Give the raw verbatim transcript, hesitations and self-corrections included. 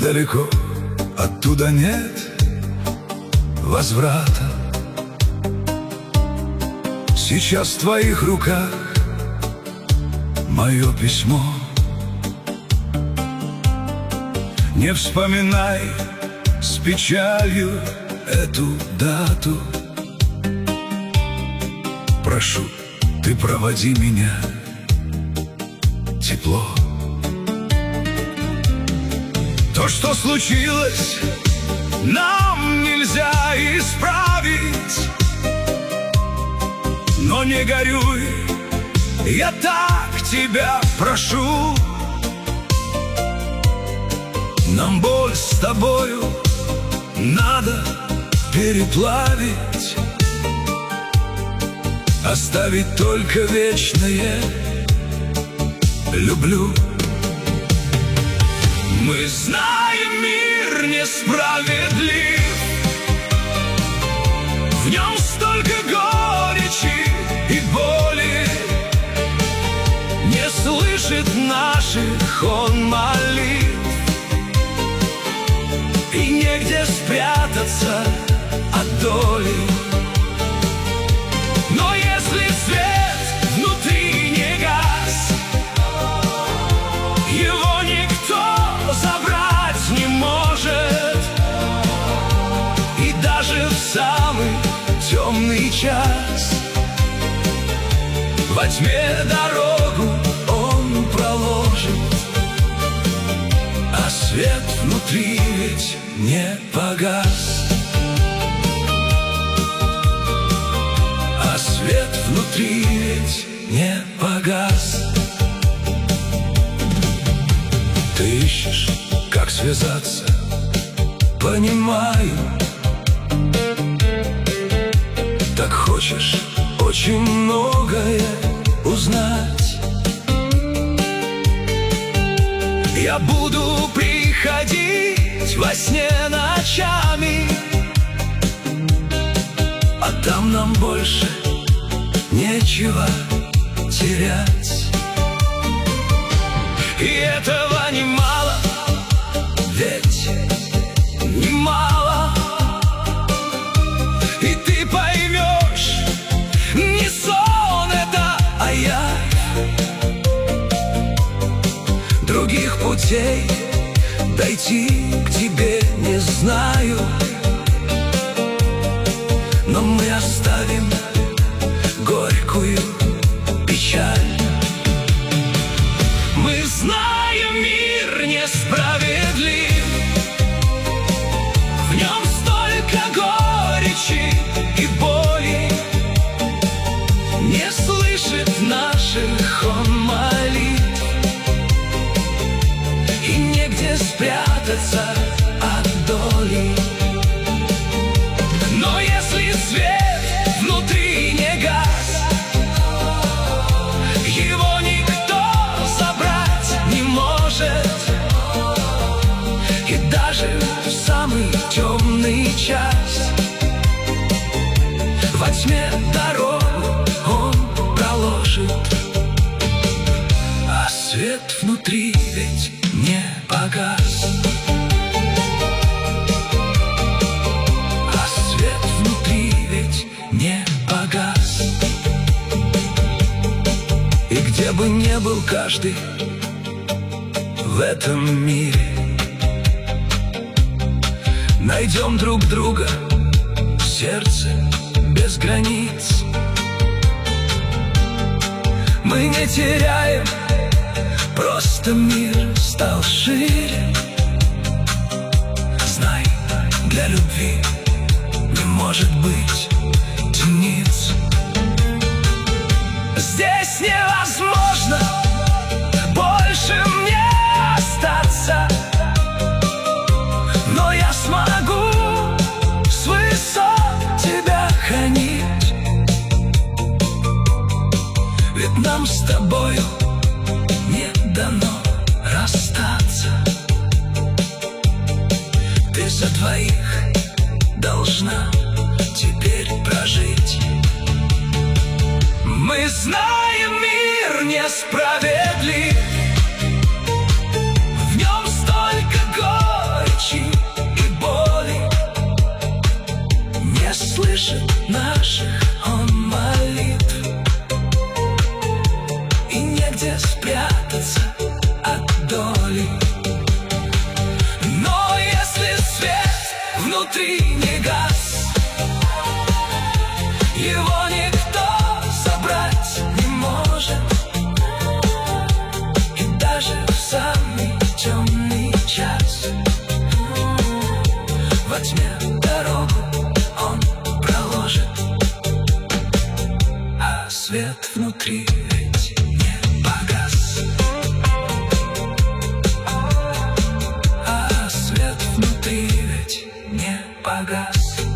далеко, оттуда нет возврата. Сейчас в твоих руках мое письмо. Не вспоминай с печалью эту дату. Прошу, ты проводи меня тепло. То, что случилось, нам нельзя исправить. Но не горюй, я так тебя прошу. Нам боль с тобою надо переплавить, оставить только вечное люблю. Мы знаем, мир несправедлив, в нем столько горечи и боли. Не слышит наших он молитв, и негде спрятаться от доли. Но если свет внутри не гас, его никто забрать не может. И даже в самый темный час во тьме дорогу он проложит, а свет внутри ведь не погас. А свет внутри ведь не погас. Ты ищешь, как связаться, понимаю. Так хочешь очень многое узнать. Я буду приходить во сне ночами, а там нам больше нечего терять. И этого немало, ведь немало. И ты поймешь, не сон это, а я. Других путей дойти к тебе не знаю, но мы оставим горькую печаль. Мы знаем, мир несправедлив, в нем столько горечи и боли. Не слышит наших он молитв, и негде спрятаться от доли. Но если свет внутри не гас, его никто забрать не может. И даже в самый темный час во тьме дорогу он проложит, а свет внутри ведь не погас. А свет внутри ведь не погас. И где бы ни был каждый в этом мире, найдем друг друга в сердце без границ. Мы не теряем, просто мир стал шире. Знай, для любви не может быть темниц. Здесь невозможно больше мне остаться, но я смогу с высот тебя хранить. Ведь нам с тобою не дано расстаться. Ты за двоих должна теперь прожить. Мы знаем, мир несправедлив, в нем столько горечи внутри не гас. Его никто забрать не может. И даже в самый темный час во тьме дорогу он проложит. А свет внутри ведь не погас. А свет внутри ведь не погас.